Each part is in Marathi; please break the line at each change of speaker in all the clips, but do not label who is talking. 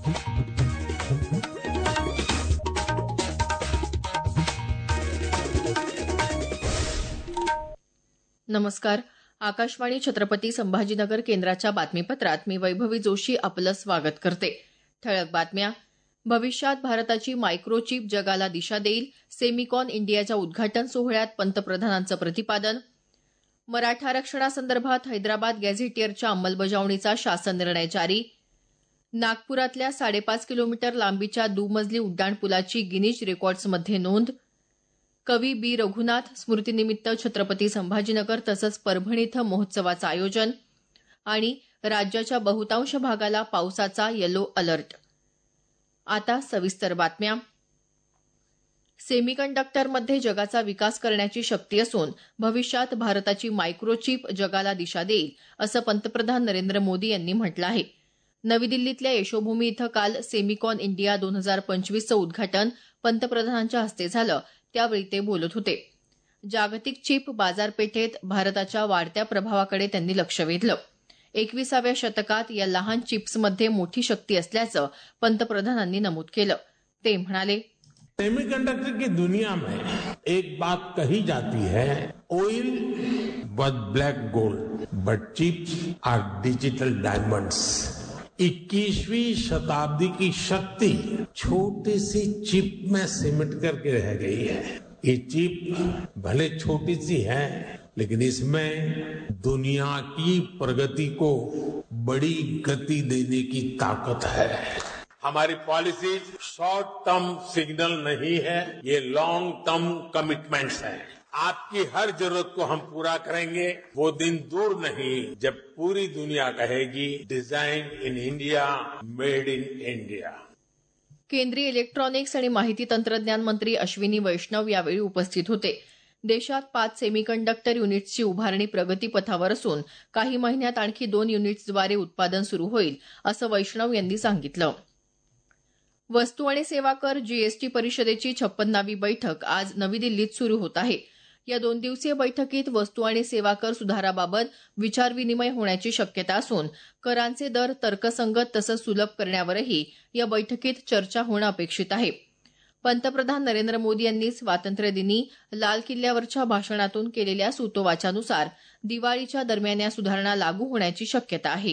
नमस्कार. आकाशवाणी छत्रपती संभाजीनगर केंद्राच्या बातमीपत्रात मी वैभवी जोशी आपलं स्वागत करते. ठळक बातम्या. भविष्यात भारताची मायक्रोचिप जगाला दिशा देईल. सेमिकॉन इंडियाच्या उद्घाटन सोहळ्यात पंतप्रधानांचं प्रतिपादन. मराठा आरक्षणासंदर्भात हैदराबाद गॅझेटियरच्या अंमलबजावणीचा शासन निर्णय जारी. नागपुरातल्या 5.5 किलोमीटर लांबीच्या दुमजली उड्डाणपुलाची गिनीज रेकॉर्ड्समध्ये नोंद. कवी बी रघुनाथ स्मृतीनिमित्त छत्रपती संभाजीनगर तसंच परभणी इथं महोत्सवाचं आयोजन. आणि राज्याच्या बहुतांश भागाला पावसाचा येलो अलर्ट. आता सविस्तर बातम्या. सेमीकंडक्टरमध्ये जगाचा विकास करण्याची शक्ती असून भविष्यात भारताची मायक्रोचिप जगाला दिशा देईल असं पंतप्रधान नरेंद्र मोदी यांनी म्हटलं आहे. नवी दिल्लीतल्या यशोभूमी इथं काल सेमिकॉन इंडिया 2025चं उद्घाटन पंतप्रधानांच्या हस्ते झालं. त्यावेळी ते बोलत होते. जागतिक चिप बाजारपेठेत भारताच्या वाढत्या प्रभावाकडे त्यांनी लक्ष वेधलं. 21व्या शतकात या लहान चिप्समध्ये मोठी शक्ती असल्याचं पंतप्रधानांनी नमूद केलं. ते म्हणाले,
सेमीकंडक्टर की दुनिया में एक बात कही जाती है, oil was black gold but chips are digital diamonds. 21वीं शताब्दी की शक्ति छोटी सी चिप में सिमट करके रह गई है. ये चिप भले छोटी सी है, लेकिन इसमें दुनिया की प्रगति को बड़ी गति देने की ताकत है. हमारी पॉलिसीज शॉर्ट टर्म सिग्नल नहीं है, ये लॉन्ग टर्म कमिटमेंट्स है. आपकी हर जरूरत को हम पूरा करेंगे. वो दिन दूर नहीं जब पूरी दुनिया कहेगी design in India, made in India.
केंद्रीय इलेक्ट्रॉनिक्स आणि माहिती तंत्रज्ञान मंत्री अश्विनी वैष्णव यावेळी उपस्थित होते. देशात 5 सेमीकंडक्टर युनिट्सची उभारणी प्रगतीपथावर असून काही महिन्यात आणखी 2 युनिट्सद्वारे उत्पादन सुरू होईल असं वैष्णव यांनी सांगितलं. वस्तू आणि सेवा कर जीएसटी परिषदेची 56वी बैठक आज नवी दिल्लीत सुरू होत आहे. या 2 दिवसीय बैठकीत वस्तू आणि सेवा कर सुधाराबाबत विचारविनिमय होण्याची शक्यता असून करांचे दर तर्कसंगत तसंच सुलभ करण्यावरही या बैठकीत चर्चा होणं अपेक्षित आहे. पंतप्रधान नरेंद्र मोदी यांनी स्वातंत्र्यदिनी लाल किल्ल्यावरच्या भाषणातून केलेल्या सूतोवाचानुसार दिवाळीच्या दरम्यान या सुधारणा लागू होण्याची शक्यता आहे.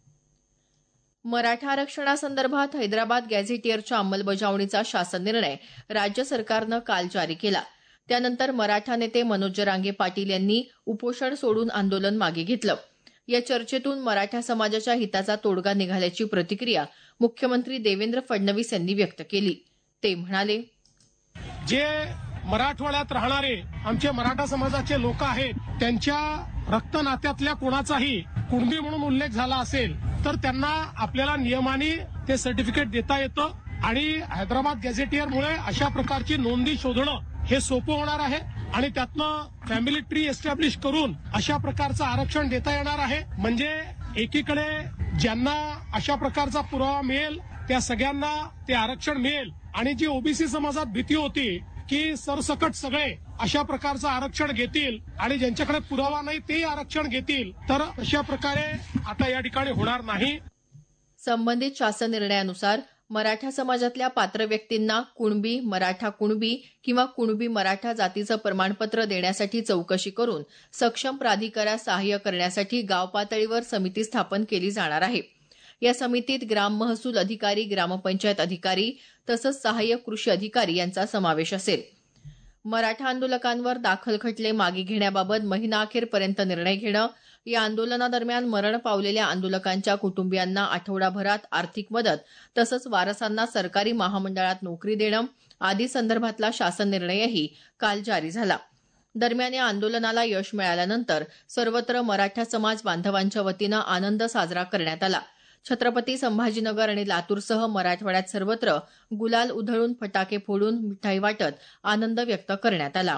मराठा आरक्षणासंदर्भात हैदराबाद गॅझेटियरच्या अंमलबजावणीचा शासन निर्णय राज्य सरकारनं काल जारी केला. त्यानंतर मराठा नेते मनोज जरांगे पाटील यांनी उपोषण सोडून आंदोलन मागे घेतलं. या चर्चेतून मराठा समाजाच्या हिताचा तोडगा निघाल्याची प्रतिक्रिया मुख्यमंत्री देवेंद्र फडणवीस यांनी व्यक्त केली. ते म्हणाले,
जे मराठवाड्यात राहणारे आमचे मराठा समाजाचे लोक आहेत, त्यांच्या रक्त नात्यातल्या कोणाचाही कुणबी म्हणून उल्लेख झाला असेल तर त्यांना आपल्याला नियमाने ते सर्टिफिकेट देता येतं आणि हैदराबाद गॅझेटियरमुळे अशा प्रकारची नोंदी शोधणं हे सोपं होणार आहे आणि त्यातनं फॅमिली ट्री एस्टॅब्लिश करून अशा प्रकारचं आरक्षण देता येणार आहे. म्हणजे एकीकडे ज्यांना अशा प्रकारचा पुरावा मिळेल त्या सगळ्यांना ते आरक्षण मिळेल आणि जी ओबीसी समाजात भीती होती की सरसकट सगळे अशा प्रकारचं आरक्षण घेतील आणि ज्यांच्याकडे पुरावा नाही ते आरक्षण घेतील, तर अशा प्रकारे आता या ठिकाणी होणार नाही.
संबंधित शासन निर्णयानुसार मराठा समाजातल्या पात्र व्यक्तींना कुणबी, मराठा कुणबी किंवा कुणबी मराठा जातीचं प्रमाणपत्र देण्यासाठी चौकशी करून सक्षम प्राधिकाऱ्यास सहाय्य करण्यासाठी गाव पातळीवर समिती स्थापन केली जाणार आहे. या समितीत ग्राम महसूल अधिकारी, ग्रामपंचायत अधिकारी तसंच सहाय्यक कृषी अधिकारी यांचा समावेश असेल. मराठा आंदोलकांवर दाखल खटले मागे घेण्याबाबत महिनाअखेरपर्यंत निर्णय घेणं, या आंदोलनादरम्यान मरण पावलेल्या आंदोलकांच्या कुटुंबियांना आठवडाभरात आर्थिक मदत तसंच वारसांना सरकारी महामंडळात नोकरी देणं आदी संदर्भातला शासन निर्णयही काल जारी झाला. दरम्यान या आंदोलनाला यश मिळाल्यानंतर सर्वत्र मराठा समाज बांधवांच्या वतीनं आनंद साजरा करण्यात आला. छत्रपती संभाजीनगर आणि लातूरसह मराठवाड्यात सर्वत्र गुलाल उधळून, फटाके फोडून, मिठाई वाटत आनंद व्यक्त करण्यात आला.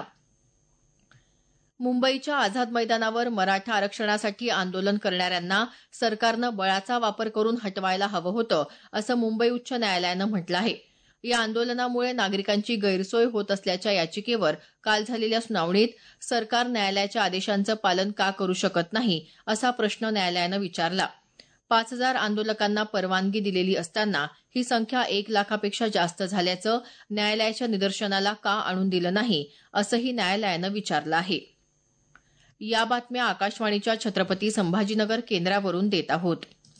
मुंबईच्या आझाद मैदानावर मराठा आरक्षणासाठी आंदोलन करणाऱ्यांना सरकारनं बळाचा वापर करून हटवायला हवं होतं असं मुंबई उच्च न्यायालयानं म्हटलं आहे. या आंदोलनामुळे नागरिकांची गैरसोय होत असल्याच्या याचिकेवर काल झालेल्या सुनावणीत सरकार न्यायालयाच्या आदेशांचं पालन का करू शकत नाही असा प्रश्न न्यायालयानं विचारला. 5,000 आंदोलकांना परवानगी दिलेली असताना ही संख्या 1 लाखापेक्षा जास्त झाल्याचं न्यायालयाच्या निदर्शनाला का आणून दिलं नाही असंही न्यायालयानं विचारलं आहे. या बातम्या आकाशवाणीच्या छत्रपती संभाजीनगर केंद्रावरून देत आहोत.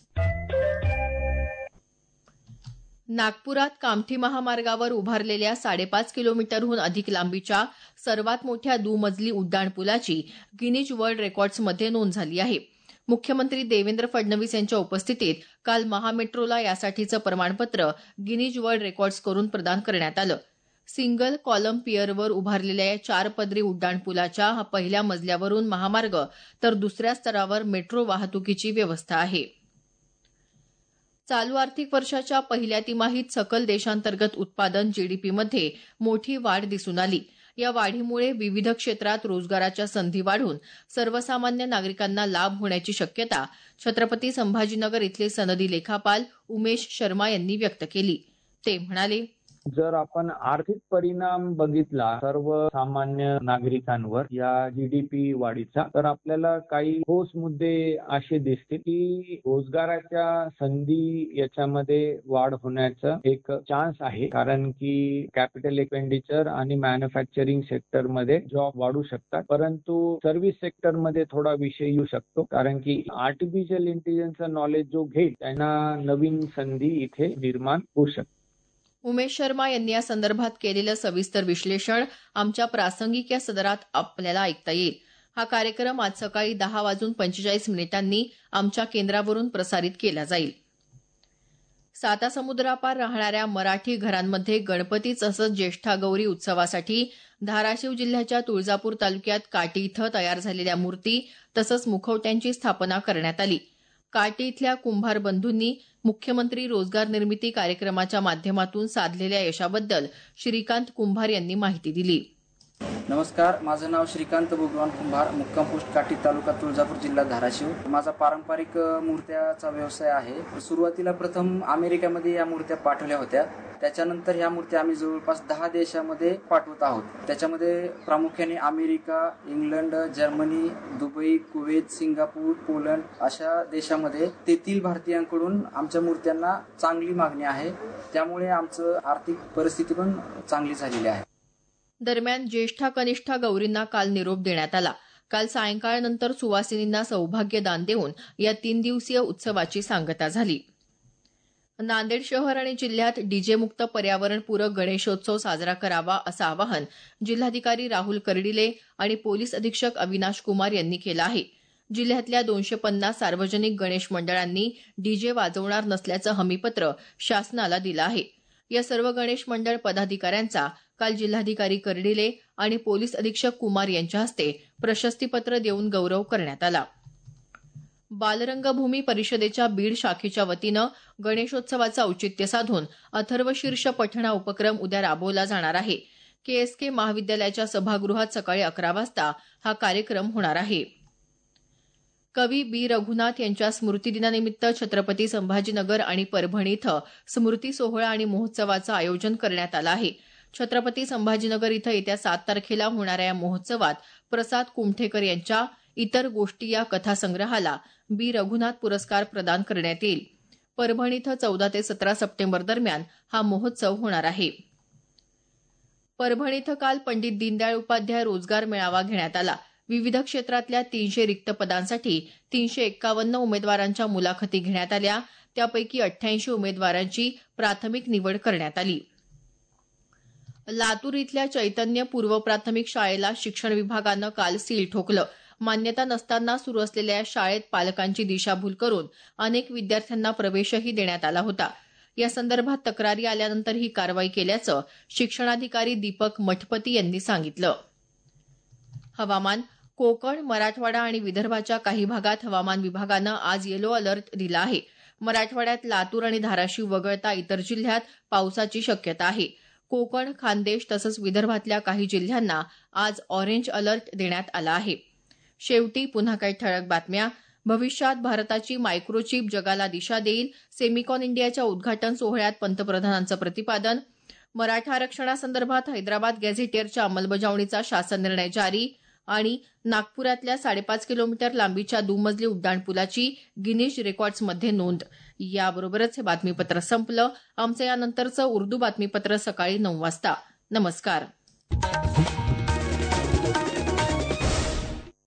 नागपुरात कामठी महामार्गावर उभारलेल्या 5.5 किलोमीटरहून अधिक लांबीच्या सर्वात मोठ्या दुमजली उड्डाणपुलाची गिनीज वर्ल्ड रेकॉर्ड्समध्ये नोंद झाली आहे. मुख्यमंत्री देवेंद्र फडणवीस यांच्या उपस्थितीत काल महामेट्रोला यासाठीचं प्रमाणपत्र गिनीज वर्ल्ड रेकॉर्ड्स करून प्रदान करण्यात आलं. सिंगल कॉलम पियरवर उभारलेल्या या 4 पदरी उड्डाणपुलाच्या पहिल्या मजल्यावरून महामार्ग तर दुसऱ्या स्तरावर मेट्रो वाहतुकीची व्यवस्था आहे. चालू आर्थिक वर्षाच्या पहिल्या तिमाहीत सकल देशांतर्गत उत्पादन जीडीपीमध्ये मोठी वाढ दिसून आली. या वाढीमुळे विविध क्षेत्रात रोजगाराच्या संधी वाढून सर्वसामान्य नागरिकांना लाभ होण्याची शक्यता छत्रपती संभाजीनगर इथले सनदी लेखापाल उमेश शर्मा यांनी व्यक्त केली. ते म्हणाले,
जर आपण आर्थिक परिणाम बघितला सर्वसामान्य नागरिकांवर या जीडीपी वाढीचा, तर आपल्याला काही ठोस मुद्दे असे दिसतील की रोजगाराच्या संधी याच्यामध्ये वाढ होण्याचा एक चान्स आहे. कारण की कॅपिटल एक्सपेंडिचर आणि मॅन्युफॅक्चरिंग सेक्टरमध्ये जॉब वाढू शकतात, परंतु सर्व्हिस सेक्टरमध्ये थोडा विषय येऊ शकतो. कारण की आर्टिफिशियल इंटेलिजन्सचं नॉलेज जो घेईल त्यांना नवीन संधी इथे निर्माण होऊ शकते.
उमेश शर्मा यांनी या संदर्भात केलेलं सविस्तर विश्लेषण आमच्या प्रासंगिक या सदरात आपल्याला ऐकता येईल. हा कार्यक्रम आज सकाळी 10:45 आमच्या केंद्रावरून प्रसारित केला जाईल. सातासमुद्रापार राहणाऱ्या मराठी घरांमध्ये गणपती तसंच ज्येष्ठा गौरी उत्सवासाठी धाराशिव जिल्ह्याच्या तुळजापूर तालुक्यात काटी इथं तयार झालेल्या मूर्ती तसंच मुखवट्यांची स्थापना करण्यात आली. काटी इथल्या कुंभार बंधूंनी मुख्यमंत्री रोजगार निर्मिती कार्यक्रमाच्या माध्यमातून साधलेल्या यशाबद्दल श्रीकांत कुंभार यांनी माहिती दिली.
नमस्कार, माझं नाव श्रीकांत भगवान कुंभार, मुक्काम पोस्ट काटी, तालुका तुळजापूर, जिल्हा धाराशिव. माझा पारंपरिक मूर्त्याचा व्यवसाय आहे. सुरुवातीला प्रथम अमेरिकेमध्ये या मूर्त्या पाठवल्या होत्या. त्याच्यानंतर ह्या मूर्त्या आम्ही जवळपास 10 देशामध्ये पाठवत आहोत. त्याच्यामध्ये प्रामुख्याने America, England, Germany, Dubai, Kuwait, Singapore, Poland अशा देशामध्ये तेथील भारतीयांकडून आमच्या मूर्त्यांना चांगली मागणी आहे. त्यामुळे आमचं आर्थिक परिस्थिती पण चांगली झालेली आहे.
दरम्यान ज्येष्ठा कनिष्ठा गौरींना काल निरोप देण्यात आला. काल सायंकाळनंतर सुवासिनींना सौभाग्यदान देऊन या 3 दिवसीय उत्सवाची सांगता झाली. नांदेड शहर आणि जिल्ह्यात डीजे मुक्त पर्यावरणपूरक गणेशोत्सव साजरा करावा असं आवाहन जिल्हाधिकारी राहुल कर्डिले आणि पोलीस अधीक्षक अविनाश कुमार यांनी केलं आहे. जिल्ह्यातल्या 250 सार्वजनिक गणेश मंडळांनी डीजे वाजवणार नसल्याचं हमीपत्र शासनाला दिलं आहे. या सर्व गणेश मंडळ पदाधिकाऱ्यांचा काल जिल्हाधिकारी कर्डिले आणि पोलीस अधीक्षक कुमार यांच्या हस्ते प्रशस्तीपत्र देऊन गौरव करण्यात आला. बालरंगभूमी परिषदेच्या बीड शाखेच्या वतीनं गणेशोत्सवाचं औचित्य साधून अथर्वशीर्ष पठण हा उपक्रम उद्या राबवला जाणार आहे. केएसके महाविद्यालयाच्या सभागृहात सकाळी 11 वाजता हा कार्यक्रम होणार आहे. कवी बी रघुनाथ यांच्या स्मृतिदिनानिमित्त छत्रपती संभाजीनगर आणि परभणी इथं स्मृती सोहळा आणि महोत्सवाचं आयोजन करण्यात आलं आहे. छत्रपती संभाजीनगर इथं येत्या 7 तारखेला होणाऱ्या या महोत्सवात प्रसाद कुमठेकर यांच्या इतर गोष्टी या कथासंग्रहाला बी रघुनाथ पुरस्कार प्रदान करण्यात येईल. परभणी इथं 14 ते 17 सप्टेंबर दरम्यान हा महोत्सव होणार आहे. परभणी इथं काल पंडित दीनदयाळ उपाध्याय रोजगार मेळावा घेण्यात आला. विविध क्षेत्रातल्या 300 रिक्त पदांसाठी 351 उमेदवारांच्या मुलाखती घेण्यात आल्या. त्यापैकी 88 उमेदवारांची प्राथमिक निवड करण्यात आली. लातूर इथल्या चैतन्य पूर्व प्राथमिक शाळेला शिक्षण विभागानं काल सील ठोकलं. मान्यता नसताना सुरू असलेल्या या शाळेत पालकांची दिशाभूल करून अनेक विद्यार्थ्यांना प्रवेशही देण्यात आला होता. या संदर्भात तक्रारी आल्यानंतर ही कारवाई केल्याचं शिक्षणाधिकारी दीपक मठपती यांनी सांगितलं. हवामान. कोकण, मराठवाडा आणि विदर्भाच्या काही भागात हवामान विभागानं आज येलो अलर्ट दिला आहे. मराठवाड्यात लातूर आणि धाराशिव वगळता इतर जिल्ह्यात पावसाची शक्यता आहे. कोकण, खानदेश तसंच विदर्भातल्या काही जिल्ह्यांना आज ऑरेंज अलर्ट देण्यात आला आहे. शेवटी पुन्हा काही ठळक बातम्या. भविष्यात भारताची मायक्रोचिप जगाला दिशा देईल. सेमिकॉन इंडियाच्या उद्घाटन सोहळ्यात पंतप्रधानांचं प्रतिपादन. मराठा आरक्षणासंदर्भात हैदराबाद गॅझेटियरच्या अंमलबजावणीचा शासन निर्णय जारी. आणि नागपुरातल्या 5.5 किलोमीटर लांबीच्या दुमजली उड्डाणपुलाची गिनीज रेकॉर्ड्समध्ये नोंद. याबरोबरच हे बातमीपत्र संपलं. आमचं यानंतरचं उर्दू बातमीपत्र सकाळी 9 वाजता. नमस्कार.